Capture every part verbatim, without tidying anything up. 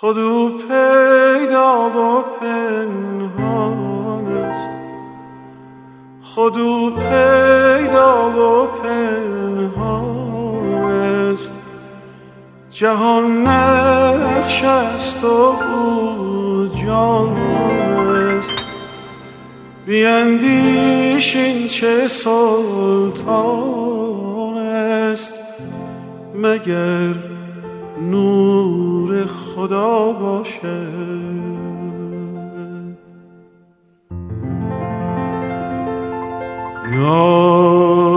خود او پیدا و پنهان است، خود او پیدا و پنهان است. جهان نقش است و او جان است. بیندیش این چه سلطان است، مگر نور خدا باشد. یا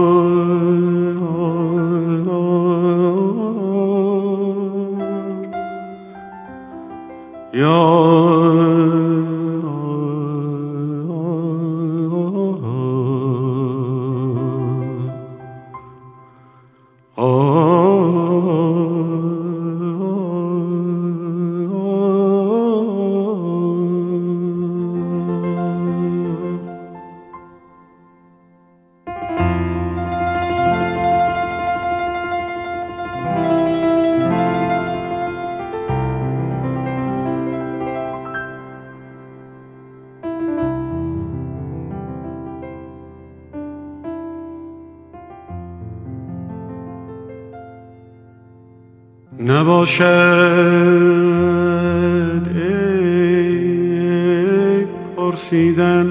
نباشد ای پرسیدن،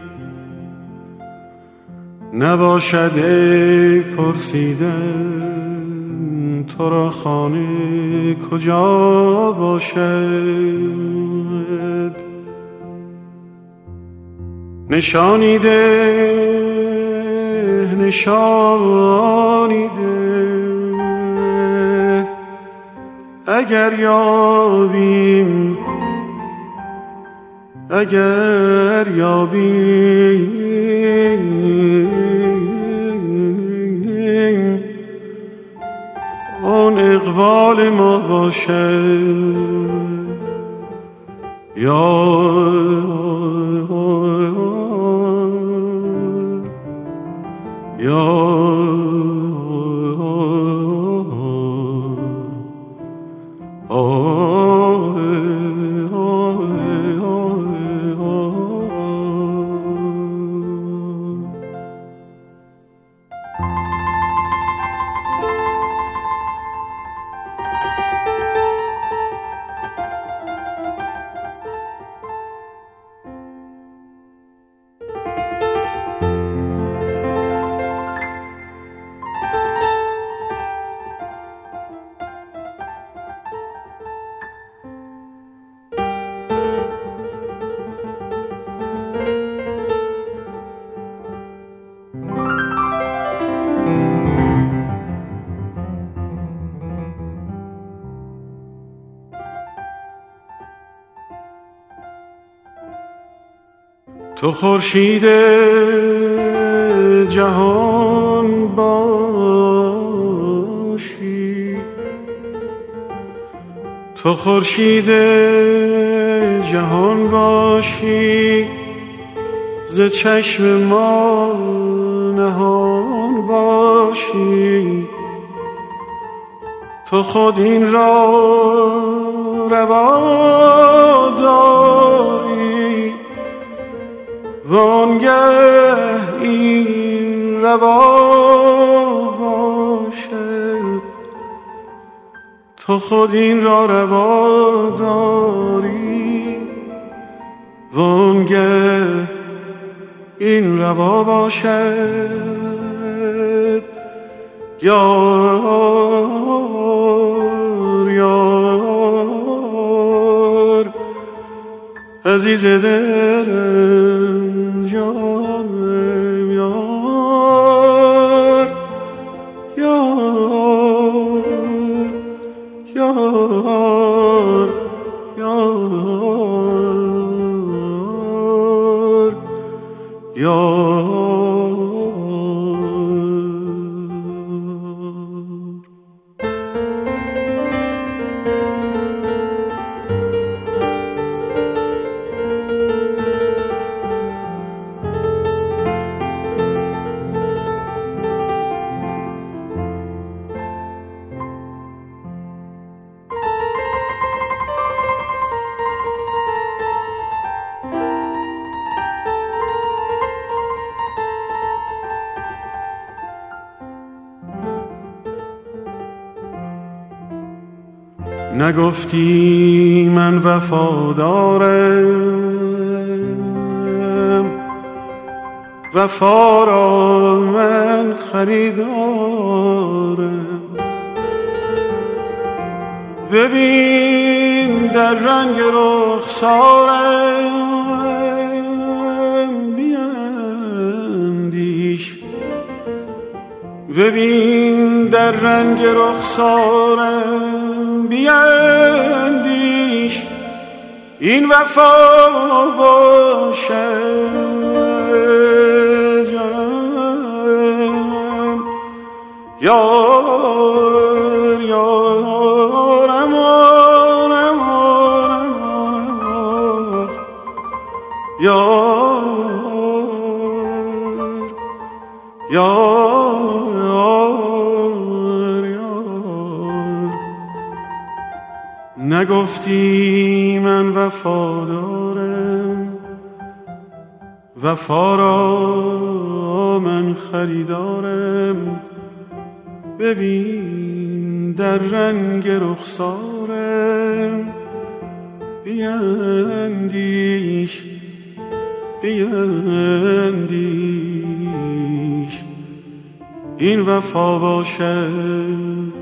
نباشد ای پرسیدن، تو را خانه کجا باشد. نشانی ده، نشانی ده، اگر یابیم، اگر یابیم، آن اقبال ما باشد. یا یا تو خورشید جهان باشی، تو خورشید جهان باشی، ز چشم ما نهان باشی. تو خود این را روا داری، وانگه این روا باشد. تو خود این را روا داری، وانگه این روا باشد. یار یار عزیز دلم، جانم، یار یار یار یار یار. نگفتی من وفادارم، وفا را من خریدارم. ببین در رنگ رخسارم بیندیش، ببین در رنگ رخسارم بیندیش، این وفا باشد جانم. یار یارم آرم آرم یار یار یار. نگفتی من وفادارم، وفا را من خریدارم. ببین در رنگ رخسارم بیندیش، بیندیش، این وفا باشد